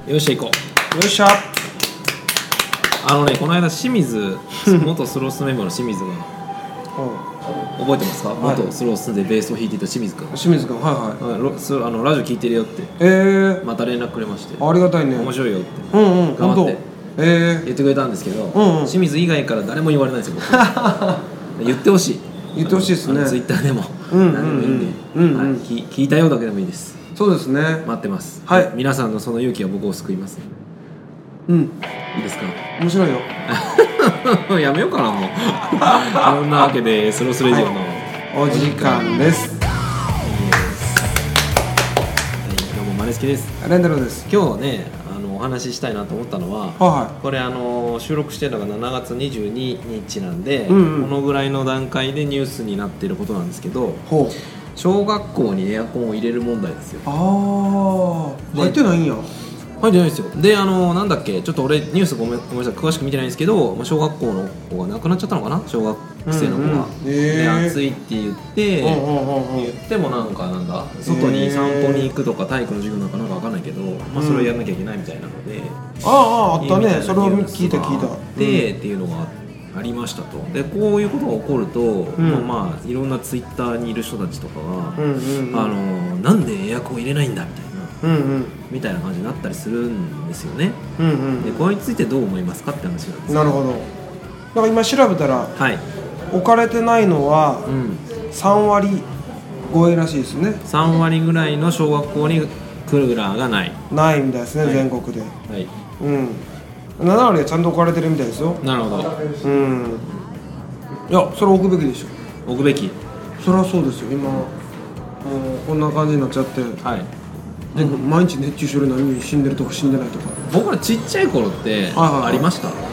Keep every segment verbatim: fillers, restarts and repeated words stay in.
よっしゃ行こう。 よっしゃ。 あのね、この間清水元スロースメンバーの清水が覚えてますか、はい、元スロースでベースを弾いていた清水君。 清水君、はいはい、 はい、あのラジオ聞いてるよって、 えー、 また連絡くれまして、 ありがたいね、 面白いよって、 うんうん、 頑張って、 えー、 言ってくれたんですけど、うんうん、清水以外から誰も言われないですよ僕言ってほしい、 言ってほしいですね、 ツイッターでも、 うんうんうん、 何でもいいんで、うんうん、はい、聞いたよだけでもいいです。 そうですね、 待ってます、 はい、 皆さんのその勇気は僕を救います。 うん、 いいですか、 面白いよやめようかなもうそんなわけでスロスレジオの、 はい、お時間です。 どうもマネスケです。 レンデロです。 今日ね、あのお話ししたいなと思ったのは、はい、これあの収録してるのがしちがつにじゅうににちなんで、うんうん、このぐらいの段階でニュースになっていることなんですけど、ほう、小学校にエアコンを入れる問題ですよ。 ああ、入ってないんや。 入ってないですよ。で、あのなんだっけ、ちょっと俺ニュースごめんごめんなさい、詳しく見てないんですけど、まあ、小学校の子が亡くなっちゃったのかな、小学生の子が、うんうん、で暑いって言って、うんうんうんうん、言ってもなんかなんだ、外に散歩に行くとか体育の授業なんかなんか分かんないけど、まあ、それをやらなきゃいけないみたいなので、 うん、あああったね、それを聞いた聞いたで、うん、っていうのがありましたと。でこういうことが起こると、うん、まあまあいろんなツイッターにいる人たちとかが、うんうんうん、あのなんでエアコン入れないんだみたいな、うんうん、みたいな感じになったりするんですよね、うんうん、でこれについてどう思いますかって話なんです。 なるほど。だから今調べたら、はい、置かれてないのはさんわり超えらしいですね。 さんわりぐらいの小学校にクーラーがないないみたいですね、はい、全国で、はい、うん、ななわりはちゃんと置かれてるみたいですよ。 なるほど、 うん、いやそれ置くべきでしょ。 置くべき、 そりゃそうですよ。今もうこんな感じになっちゃって、はい、で毎日熱中症で何人死んでるとか死んでないとか。 僕らちっちゃい頃ってありました、はいはい、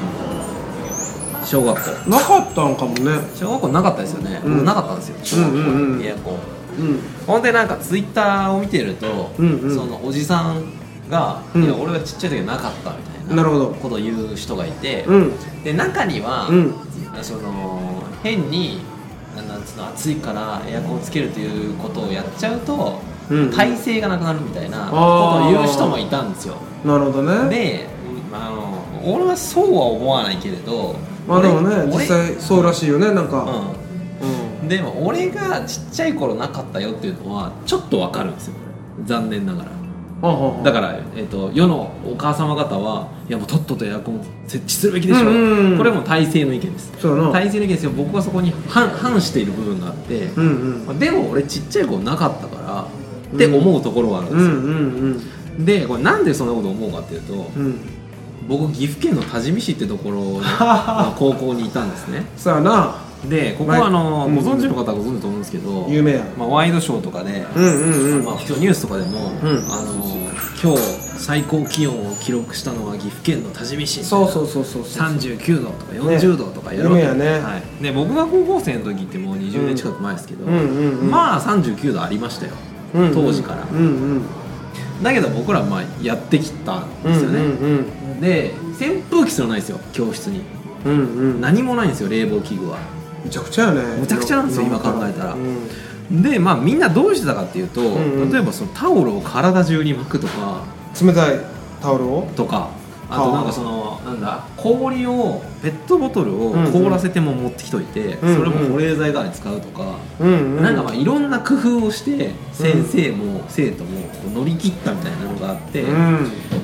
小学校なかったんかもね。 小学校なかったですよね、うん、なかったんですよ小学校、うんうんうん、エアコン、うん、ほんでなんかツイッターを見てると、うんうん、そのおじさんが、うん、いや俺がちっちゃい時はなかったみたいなことを言う人がいて、うん、で中には、うん、その変になんつうの暑いからエアコンつけるということをやっちゃうと、うん、耐性がなくなるみたいなことを言う人もいたんですよ。 なるほどね。 で、あの俺はそうは思わないけれど、 まあでもね、実際そうらしいよね、なんか、うんうん、でも俺がちっちゃい頃なかったよっていうのはちょっとわかるんですよ、残念ながら。だから、えーと、世のお母様方はいやもうとっととエアコン設置するべきでしょう、うんうんうん、これも体制の意見です。体制の意見ですよ。僕はそこに 反, 反している部分があって、うんうん、でも俺ちっちゃい頃なかったからって思うところはあるんですよ、うんうんうん、でこれなんでそんなこと思うかっていうと、うん、僕岐阜県の多治見市ってところの高校にいたんですねそうやな。 でここはあの、うん、ご存知の方はご存知と思うんですけど、 有名や、 まあ、ワイドショーとかで、うんうんうん、まあ、今日ニュースとかでも、うん、あの今日最高気温を記録したのは岐阜県の多治見市、 そうそうそうそう、 さんじゅうきゅうどとかよんじゅうどとかやるわけ、 ね、有名やね、 はい、で僕が高校生の時ってもうにじゅうねん近く前ですけど、うんうんうん、まあさんじゅうきゅうどありましたよ、うんうん、当時から、うんうん、だけど僕らまあやってきたんですよね、うんうんうん、で扇風機すらないですよ教室に、うんうん、何もないんですよ、冷房器具は。 むちゃくちゃやね。 むちゃくちゃなんですよ今考えたら、うん、でまあみんなどうしてたかっていうと、うんうん、例えばそのタオルを体中に巻くとか、 冷たいタオルをとか、あとなんかそのなんだ氷をペットボトルを凍らせても持ってきといて、うんうん、それも保冷剤代わりに使うとか、うんうん、なんかまあいろんな工夫をして先生も生徒も乗り切ったみたいなのがあって、うん、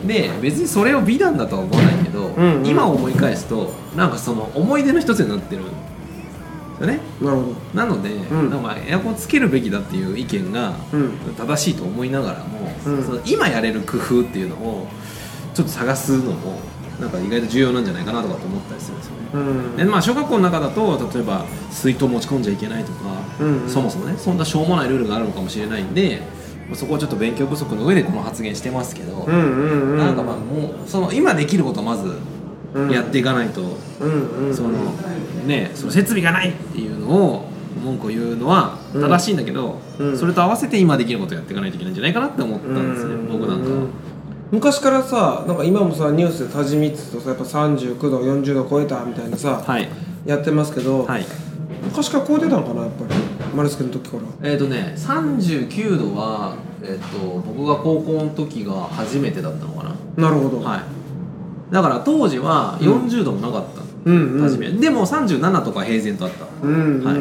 で別にそれを美談だとは思わないけど、うんうん、今思い返すとなんかその思い出の一つになってるよね。 なるほど。 なので、うん、なんかまあエアコンつけるべきだっていう意見が正しいと思いながらも、うん、その今やれる工夫っていうのをちょっと探すのもなんか意外と重要なんじゃないかなとかと思ったりするんですよね、うん、でまあ、小学校の中だと例えば水筒持ち込んじゃいけないとか、うんうん、そもそもねそんなしょうもないルールがあるのかもしれないんで、そこはちょっと勉強不足の上でこの発言してますけど、うんうんうん、なんかまあもうその今できることをまずやっていかないと、うんうん、そのね、その設備がないっていうのを文句を言うのは正しいんだけど、うん、それと合わせて今できることをやっていかないといけないんじゃないかなって思ったんですね、うん、僕なんかは。 昔からさ、なんか今もさニュースで多治見っつうとさやっぱさんじゅうきゅうどよんじゅうど超えたみたいなさ、はい、やってますけど、はい、昔から超えてたのかなやっぱりマルスケの時から。 えっとねさんじゅうきゅうどはえっと僕が高校の時が初めてだったのかな。 なるほど、 はい、だから当時はよんじゅうどもなかった、うんうん、初めでもさんじゅうななとか平然とあった、うんうんうんうん、はい、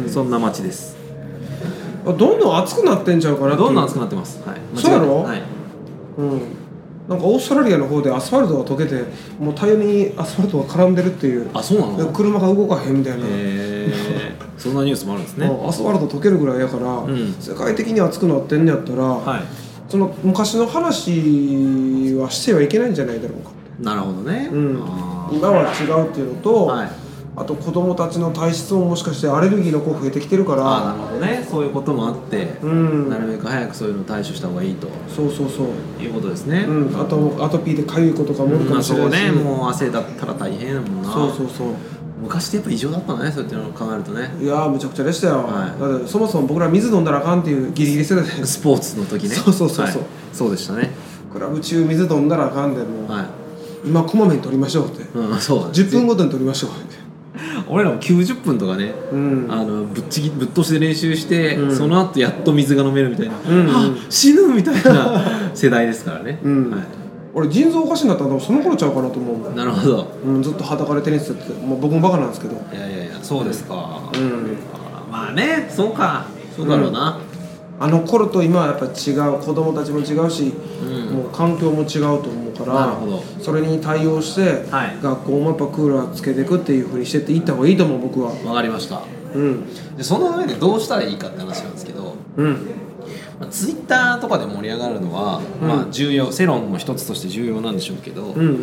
そんな街です。 どんどん暑くなってんちゃうかな。 どんどん暑くなってます。はい、 そうやろ、 はい、 うん、なんかオーストラリアの方でアスファルトが溶けてもうタイヤにアスファルトが絡んでるっていう。 あ、そうなの。 車が動かへんみたいな。 へーそんなニュースもあるんですね。 アスファルト溶けるぐらいやから、うん、世界的に暑くなってんのやったら、はい、その昔の話はしてはいけないんじゃないだろうか。 なるほどね、うん、 今は違うっていうのと、はい、あと子供たちの体質ももしかしてアレルギーの子増えてきてるから。 あ、なるほどね、そういうこともあって、うん、なるべく早くそういうの対処した方がいいと。 そうそうそういうことですね、 うん、あとアトピーでかゆい子とかもおるかもしれないし、 うん、まあ、そうね、もう汗だったら大変だもんな。 そうそうそう、 昔ってやっぱ異常だったのね、そういうのを考えるとね。 いやーむちゃくちゃでしたよ、はい、だってそもそも僕ら水飲んだらあかんっていうギリギリ世代で、 スポーツの時ね。 そうそうそうそう、はい、 そうでしたね。 クラブ中水飲んだらあかんでもう、はい、今こまめに取りましょうって、うん、そうじゅっぷんごとに取りましょうって。 俺らもきゅうじゅっぷんとかね、うん、あのぶっちぎぶっ通しで練習して、うん、その後やっと水が飲めるみたいな、うんうん、は死ぬみたいな世代ですからね、うん、はい、 俺腎臓おかしになったのその頃ちゃうかなと思うもん。 なるほど、 うん、ずっと裸でテニスやってて、もう僕もバカなんですけど。 いやいやいや、そうですか、うん、まあね、そうか、そうだろうな、 うん、あの頃と今はやっぱ違う、子供たちも違うし、うん、もう環境も違うと思うから、なるほど、それに対応して、はい、学校もやっぱクーラーつけていくっていうふうにしてっていった方がいいと思う、僕は。 わかりました、うん、でその上でどうしたらいいかって話なんですけど、うん、まあ、ツイッターとかで盛り上がるのは、うん、まあ、重要、世論の一つとして重要なんでしょうけど、うんうん、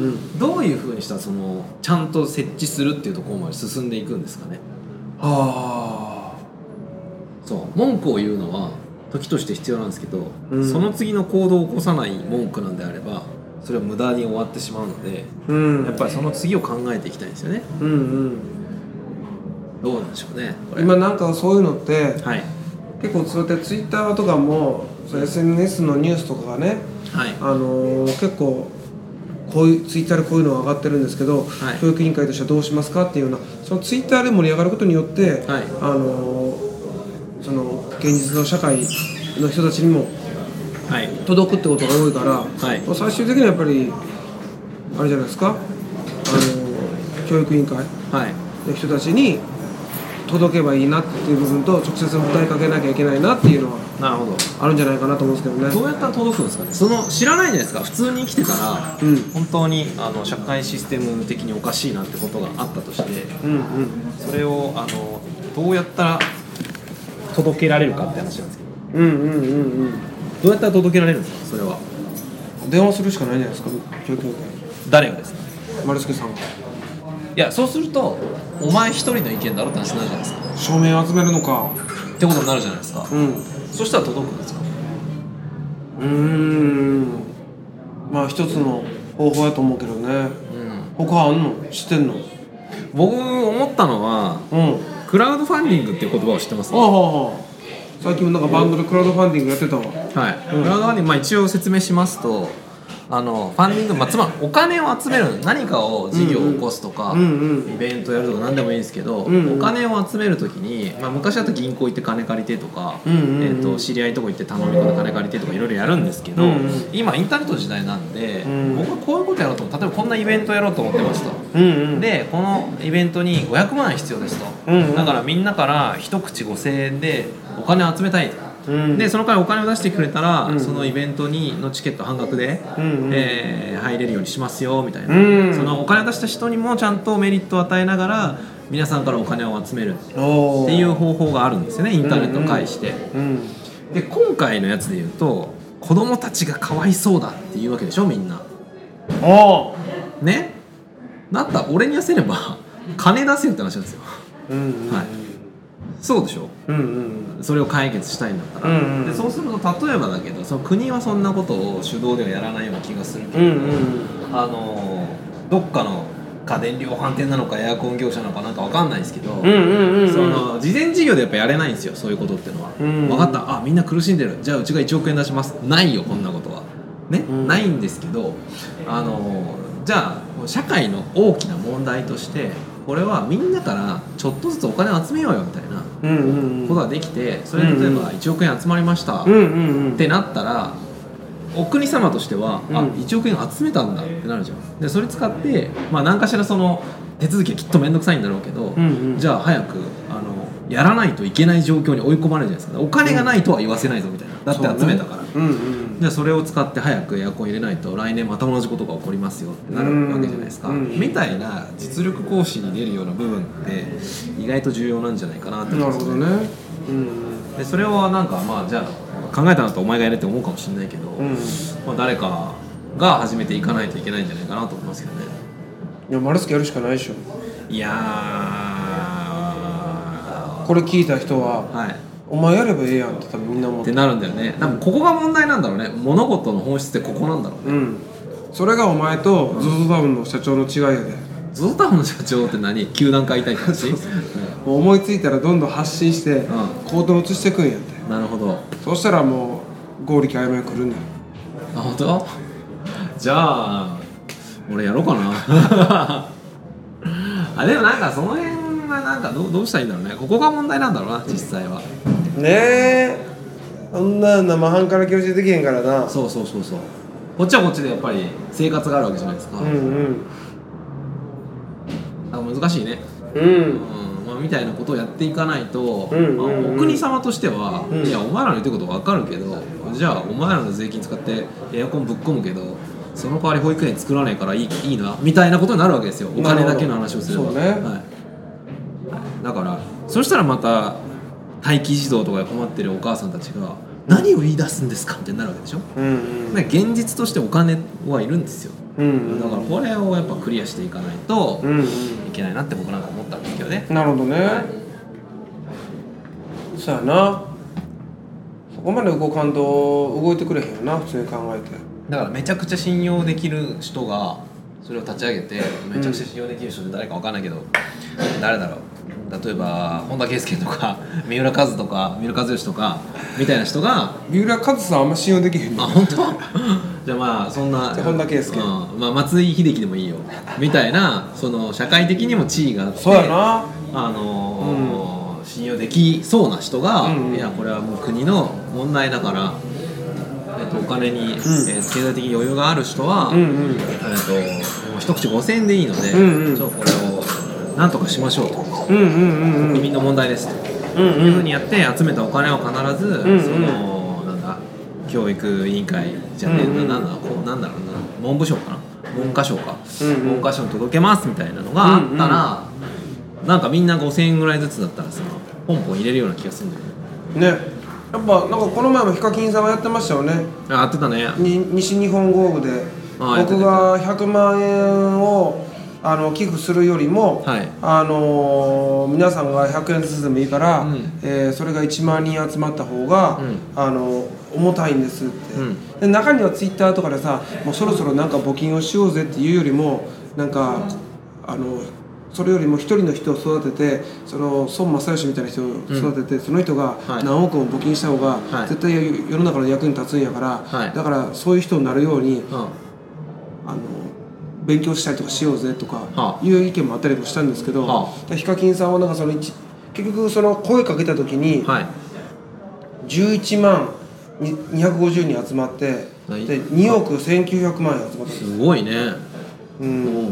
どういうふうにしたらそのちゃんと設置するっていうところまで進んでいくんですかね。はあ、そう、文句を言うのは時として必要なんですけど、うん、その次の行動を起こさない文句なんであればそれは無駄に終わってしまうので、うん、やっぱりその次を考えていきたいんですよね、うんうん、どうなんでしょうねこれ。 今なんかそういうのって、はい、結構そうやってツイッターとかも エスエヌエス のニュースとかがね、はい、あのー、結構こういうツイッターでこういうのが上がってるんですけど、はい、教育委員会としてはどうしますかっていうような、そのツイッターで盛り上がることによって、はい、あのー、その現実の社会の人たちにも届くってことが多いから、はい、最終的にはやっぱりあれじゃないですか、あのー、教育委員会の人たちに届けばいいなっていう部分と直接訴えかけなきゃいけないなっていうのはなるほどあるんじゃないかなと思うんですけどね。 どうやったら届くんですかね。その知らないじゃないですか、普通に生きてたら、うん、本当にあの社会システム的におかしいなってことがあったとして、うんうん、それをあのどうやったら届けられるかって話なんですけど、うんうんうんうん、どうやったら届けられるんですか。それは電話するしかないんじゃないですか、教育委員会。 誰がですか。 丸助さんが。 いや、そうするとお前一人の意見だろって話になるじゃないですか。 署名を集めるのかってことになるじゃないですか、うん、そしたら届くんですか。 うーん、まあ一つの方法やと思うけどね、うん、他あんの知ってんの。 僕思ったのは、うん、クラウドファンディングっていう言葉を知ってますか。 ああああ、最近もなんかバンドでクラウドファンディングやってたわ。 はい、うん、クラウドファンディング、まあ、一応説明しますと、あのファンディング、まあ、つまりお金を集める、何かを事業を起こすとか、うんうん、イベントやるとか何でもいいんですけど、うんうん、お金を集めるときに、まあ、昔だと銀行行って金借りてとか、うんうんうん、えー、と知り合いとこ行って頼み込んで金借りてとかいろいろやるんですけど、うんうん、今インターネットの時代なんで、うん、僕はこういうことやろうと思う。例えばこんなイベントやろうと思ってますと、うんうん、でこのイベントにごひゃくまんえん必要ですと、うんうん、だからみんなから一口ごせんえんでお金を集めたいと、うん、でその代わりお金を出してくれたら、うん、そのイベントにのチケット半額で、うんうん、えー、入れるようにしますよみたいな、うん、そのお金を出した人にもちゃんとメリットを与えながら皆さんからお金を集めるっていう方法があるんですよね、インターネットを介して、うんうん、で今回のやつでいうと子供たちがかわいそうだっていうわけでしょ、みんな。おね、だったら俺に痩せれば金出せよって話なんですよ、うんうん、はい、そうでしょ、うんうん、それを解決したいんだったら、うんうん、でそうすると例えばだけど、その国はそんなことを主導ではやらないような気がするけど、うんうん、あのどっかの家電量販店なのかエアコン業者なのかなんか分かんないですけど、うんうんうん、その事前事業でやっぱやれないんですよ、そういうことっていうのは、うんうん、分かった、あみんな苦しんでる、じゃあうちがいちおくえん出します、ないよこんなことはね、うん、ないんですけど、あのじゃあ社会の大きな問題としてこれはみんなからちょっとずつお金を集めようよみたいなことができて、それで例えばいちおくえん集まりましたってなったら、お国様としては、うん、あいちおくえん集めたんだってなるじゃん。でそれ使って、まあ、何かしらその手続きはきっと面倒くさいんだろうけど、うんうん、じゃあ早くあのやらないといけない状況に追い込まれるじゃないですか。お金がないとは言わせないぞみたいな、だって集めたから、うんうん、じゃあそれを使って早くエアコン入れないと来年また同じことが起こりますよってなるわけじゃないですか、うんうん、みたいな実力行使に出るような部分って意外と重要なんじゃないかなって思うんですよね。なるほどね、うん、でそれをなんかまあじゃあ考えたのとお前がやれって思うかもしれないけど、うん、まあ、誰かが始めていかないといけないんじゃないかなと思いますけどね。 いや、マルスケやるしかないでしょ。 いやー、これ聞いた人は、はい、お前やればええやんって多分みんな思ってってなるんだよね。多分ここが問題なんだろうね。物事の本質ってここなんだろうね、うん、 それがお前と ズーズー タウンの社長の違いやで。 ズーズー タウンの社長って何？球団買いたいって話？ もう思いついたらどんどん発信して、うん、行動に移していくんやって。 なるほど。 そうしたらもう合力曖昧来るんだよ。 あ、本当？じゃあ俺やろうかなあ、でもなんかその辺はなんか ど, うどうしたらいいんだろうね。ここが問題なんだろうな、実際は。 ねえ、そんな生半可な気持ちできへんからな。 そうそうそうそう。こっちはこっちでやっぱり生活があるわけじゃないですか。うんうん。なんか難しいね。うん、うんみたいなことをやっていかないと、うんうんうん、まあ、お国様としては、うん、いやお前らの言ってること分かるけど、じゃあお前らの税金使ってエアコンぶっ込むけどその代わり保育園作らないからいい、いいなみたいなことになるわけですよ。お金だけの話をすれば。そうね、はい、だからそしたらまた待機児童とかで困ってるお母さんたちが何を言い出すんですかってなるわけでしょ、うんうん、現実としてお金はいるんですよ、うんうん、だからこれをやっぱクリアしていかないといけないなって僕なんか思ったんですけどね。 なるほどね、はい、そうやな。そこまで動かんと動いてくれへんよな、普通に考えて。 だからめちゃくちゃ信用できる人がそれを立ち上げて、めちゃくちゃ信用できる人って誰か分かんないけど、うん、誰だろう。例えば本田圭佑とか三浦和とか三浦知良とかみたいな人が。 三浦和さんあんま信用できへんの。 あ、本当？じゃあまあそんな本田圭佑、うん、 まあ、松井秀喜でもいいよみたいな、その社会的にも地位があって、 そうやな、 あのーうん、信用できそうな人が、うんうん、いやこれはもう国の問題だから、えっと、お金に、うん、えー、経済的に余裕がある人は、うんうん、えっと、もう一口ごせんえんでいいので、うんうん、ちょっとこれをなんとかしましょうと、うんうんうんうん、国民の問題ですと、うんうん、いうふうにやって集めたお金を必ず、うんうん、そのなんだ教育委員会じゃねえ、うんうん、なんだこうなんだろうな、文部省かな、文科省か、うんうん、文科省に届けますみたいなのがあったら、うんうん、なんかみんなごせんえんぐらいずつだったらさポンポン入れるような気がするんだよね。 ね、やっぱなんかこの前もヒカキンさんがやってましたよね。 あ、やってたね。 に西日本豪雨で僕がひゃくまんえんをあの寄付するよりも、はい、あのー、皆さんがひゃくえんずつでもいいから、うん、えー、それがいちまんにん集まった方が、うん、あの重たいんですって、うん、で中にはツイッターとかでさ、もうそろそろなんか募金をしようぜっていうよりも、なんかあのそれよりも一人の人を育てて、その孫正義みたいな人を育てて、うん、その人が何億も募金した方が絶対世の中の役に立つんやから、はい、だからそういう人になるように、うん、あの勉強したりとかしようぜとかいう意見もあったりもしたんですけど、はあ、ヒカキンさんはなんかその結局その声かけた時にじゅういちまんにひゃくごじゅうにん集まって、でにおくせんきゅうひゃくまんえん集まったんです。 すごいね。うん、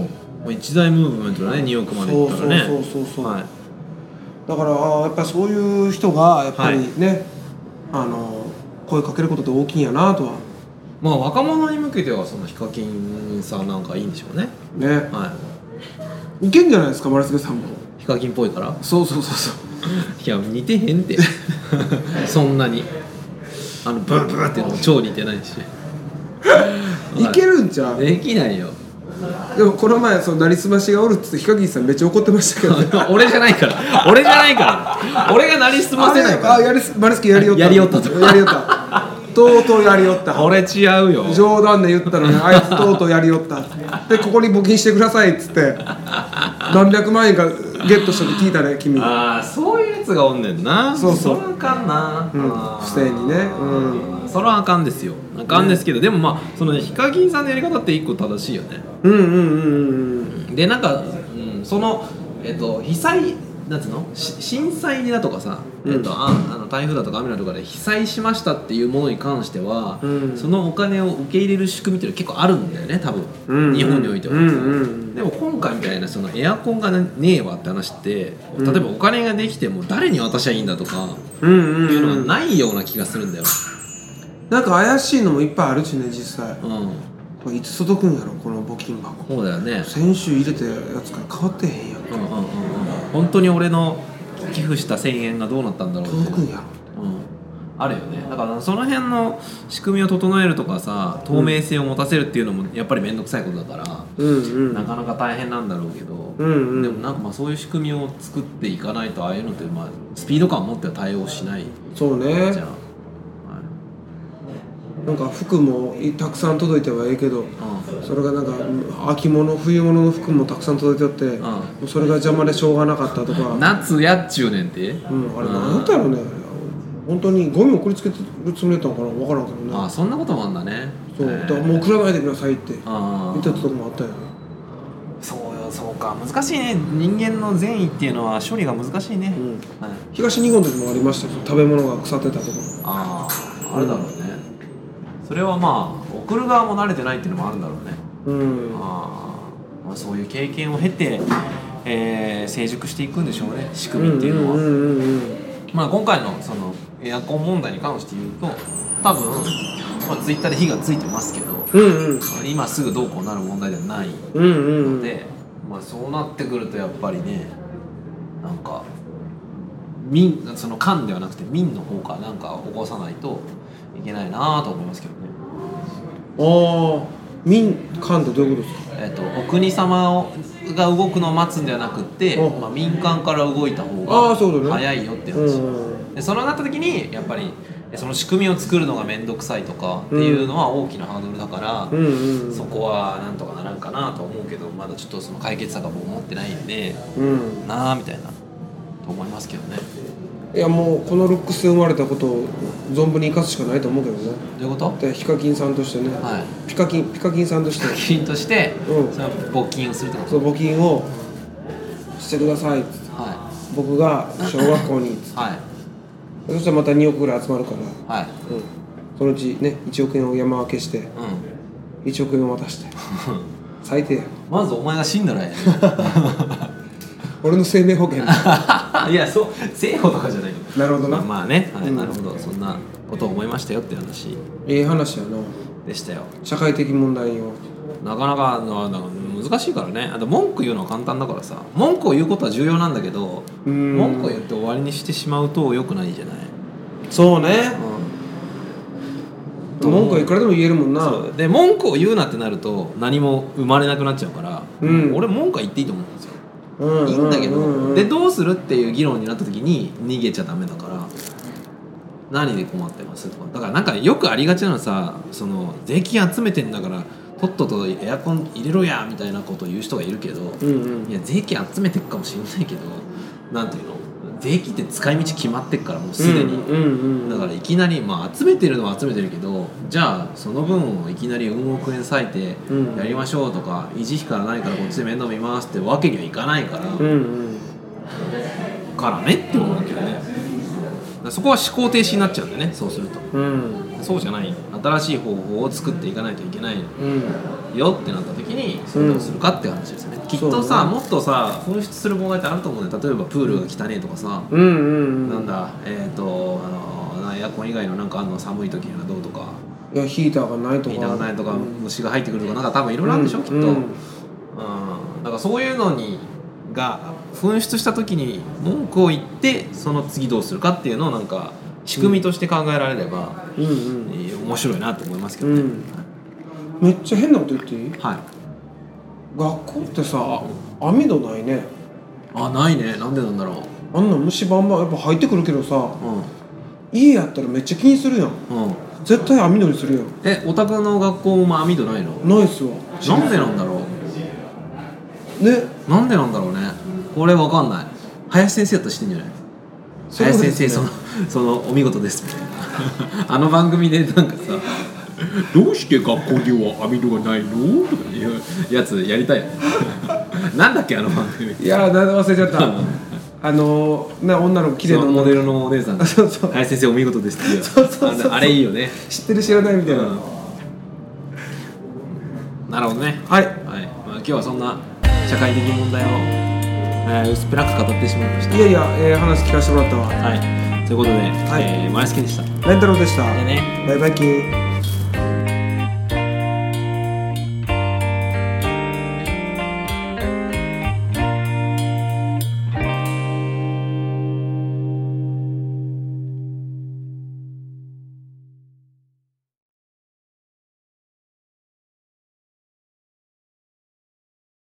一大ムーブメントだね、におくまでいったらね。 そうそうそうそう、はい、だからやっぱりそういう人がやっぱりね、はい、あの声かけることって大きいんやなとは。 まあ若者に向けてはそのヒカキンさんなんかいいんでしょうね。 ね、はい、いけんじゃないですか、丸助さんも。 ヒカキンっぽいから。 そうそうそうそういや似てへんってそんなにあのブーブーっていうのも超似てないしいけるんちゃう。 できないよ。 でもこの前そのなりすましがおるっつってヒカキンさんめっちゃ怒ってましたけど、ね、 俺じゃないから俺じゃないから俺がなりすませないから。 あ、やり丸助やりよったやりよったとやりよったとうとうやりよった。 俺違うよ。 冗談で言ったのにあいつとうとうやりよったで、ここに募金してくださいっつって何百万円かゲットしたって聞いたね、君。 ああ、そういうやつがおんねんな。 そうそう、 それはあかんな、 うん、不正にね、うん、 それはあかんですよ。あかんですけど、ね、でもまあそのヒカキンさんのやり方って一個正しいよね。 うんうんうんうん。 でなんか、うん、そのえっと被災なんつうの震災だとかさ、うんえっと、ああの台風だとか雨だとかで被災しましたっていうものに関しては、うん、そのお金を受け入れる仕組みっていうのは結構あるんだよね多分、うんうん、日本においては、うんうん、でも今回みたいなそのエアコンがねえわって話って、例えばお金ができても誰に渡しゃいいんだとか、うんうんうん、いうのがないような気がするんだよ。 なんか怪しいのもいっぱいあるしね実際、うんこれいつ届くんやろこの募金箱。 そうだよね、 先週入れたやつから変わってへんやん、うんうんうんうん、 本当に俺の寄付したせんえんがどうなったんだろうって届くんやろ、 うん、あるよね。だからその辺の仕組みを整えるとかさ透明性を持たせるっていうのもやっぱり面倒くさいことだから、うんうん、なかなか大変なんだろうけど、うんうん、でもなんかまあそういう仕組みを作っていかないとああいうのってまあスピード感を持っては対応しない。 そうね。じゃあなんか服もたくさん届いてはいいけど、うん、それがなんか秋物冬物の服もたくさん届いてあって、うん、それが邪魔でしょうがなかったとか。 夏やっちゅうねんて、 うん、あれ何だったやろね、本当にゴミを送りつけてるつもりだったのかな分からんけどね。 ああそんなこともあんだね。 そうだからもう送らないでくださいって言ったとこもあったよ。 そうよそうか難しいね。人間の善意っていうのは処理が難しいね、うんはい、東日本の時もありましたよ食べ物が腐ってたところ。 あああるだろうね、うん、それはまあ送る側も慣れてないっていうのもあるんだろうね、うんあまあ、そういう経験を経て、えー、成熟していくんでしょうね仕組みっていうのは、うんうんうんうんまあ、今回のそのエアコン問題に関して言うと多分、まあ、ツイッターで火がついてますけど、うんうん、今すぐどうこうなる問題ではないので、うんうんうんまあ、そうなってくるとやっぱりねなんか民その官ではなくて民の方からなんか起こさないといけないなと思いますけどね。 ああ民官ってどういうことですか。 えっと、お国様をが動くのを待つんではなくて、まあ、民間から動いた方が早いよって話、ね、でそのなった時にやっぱりその仕組みを作るのが面倒くさいとかっていうのは大きなハードルだから、うんうんうん、そこはなんとかならんかなと思うけどまだちょっとその解決策はもう持ってないんで、うん、なあみたいなと思いますけどね。 いやもうこのルックスで生まれたことを存分に生かすしかないと思うけどね。 どういうこと？ でヒカキンさんとしてね、はい、ピカキンピカキンさんとしてピカキンとして、うん、その募金をするってこと？ そう募金をしてくださいって、はい、僕が小学校にって、はい、そしたらまたにおくぐらい集まるから、はいうん、そのうちねいちおくえんを山分けして、うん、いちおくえんを渡して最低や。 まずお前が死んだらええ俺の生命保険いやそう生保とかじゃないけどなるほどな、 まあ、まあね、はいうん、なるほどそんなことを思いましたよっていう話ええ話やなでしたよ。 社会的問題をなかなか難しいからね。あと文句言うのは簡単だからさ文句を言うことは重要なんだけど文句を言って終わりにしてしまうと良くないじゃない。 そうね、うん、文句はいくらでも言えるもんな。 そうで文句を言うなってなると何も生まれなくなっちゃうから、うん、俺文句は言っていいと思うんですよ。いいんだけどでどうするっていう議論になった時に逃げちゃダメだから何で困ってますとかだからなんかよくありがちなのさその税金集めてんだからとっととエアコン入れろやみたいなことを言う人がいるけど、うんうん、いや税金集めていくかもしれないけどなんていうの税金って使い道決まってっからもうすでに、うんうんうん、だからいきなり、まあ、集めてるのは集めてるけどじゃあその分をいきなりうん億円割いてやりましょうとか、うん、維持費から何からこっちで面倒見ますってわけにはいかないから、うんうん、からねって思うけどね。そこは思考停止になっちゃうんだよねそうすると、うん、そうじゃない新しい方法を作っていかないといけないよってなった時にそれをするかっていう話ですよね、うん、きっとさ、ね、もっとさ紛失する妨害ってあると思うんだよ。例えばプールが汚いとかさ、うんうんうん、なんだえっ、ー、とあのエアコン以外のなんかあんの寒い時にはどうとかいやヒーターがないとかヒーターがないとか、うん、虫が入ってくるとかなんか多分いろいろあるでしょ、うん、きっと、うんうん、だからそういうのにが紛失した時に文句を言ってその次どうするかっていうのをなんか仕組みとして考えられれば、うんうん、面白いなと思いますけどね、うん、 めっちゃ変なこと言っていい？ はい。 学校ってさ網戸ないね。 あないね。なんでなんだろう。 あんな虫バンバンやっぱ入ってくるけどさ、うん、家やったらめっちゃ気にするやん、うん、絶対網戸にするやん。 えお宅の学校も網戸ないの？ ないっすわ。 なんでなんだろうね。なんでなんだろうね。これわかんない。林先生だったら知ってんじゃない？林先生そのそのお見事ですみたいなあの番組でなんかさどうして学校には網戸がないのとかいうやつやりたいよねなんだっけあの番組。 いやー忘れちゃったあのー、な女の子綺麗なモデルのお姉さんがそうそう林先生お見事でしたよ。そうそうそうそう、あれいいよね。 知ってる知らないみたいな、うん、 なるほどね。 はい、はい、 まあ、今日はそんな社会的問題を、えー、薄っぺらく語ってしまいました。 いやいや、えー、話聞かせてもらったわ。 はい、ということで、はい、えー、マヤスケでした。 レンタロウでした。 でね、 バイバイキー。